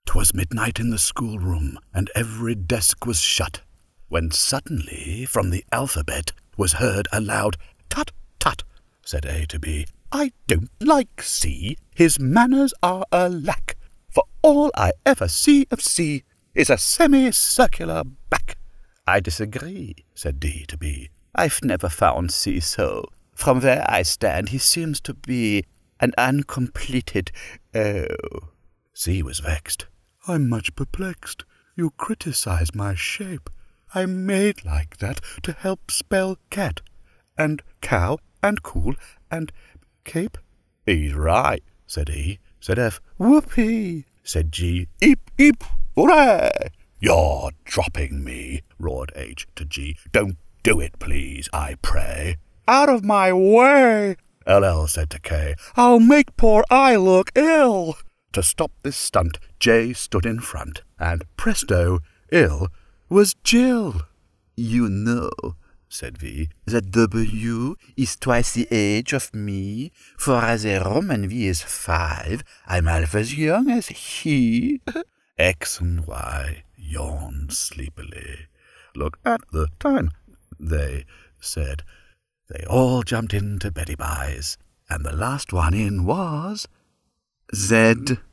'Twas midnight in the schoolroom, and every desk was shut, when suddenly from the alphabet was heard a loud "Tut, tut," said A to B. "I don't like C, his manners are a lack, for all I ever see of C is a semicircular back." "I disagree," said D to B. "I've never found C so. From where I stand, he seems to be an uncompleted O." C was vexed. "I'm much perplexed. You criticize my shape. I'm made like that to help spell cat, and cow, and cool, and cape." "He's right," said E. Said F. "Whoopee," said G. "Eep, eep, hooray!" "You're dropping me," roared H to G. "Don't do it, please, I pray." "Out of my way," LL said to K. "I'll make poor I look ill." To stop this stunt, J stood in front, and presto, ill was Jill. "You know," said V, "that W is twice the age of me, for as a Roman V is 5, I'm half as young as he." X and Y yawned sleepily. "Look at the time," they said. They all jumped into Betty Byes, and the last one in was Z.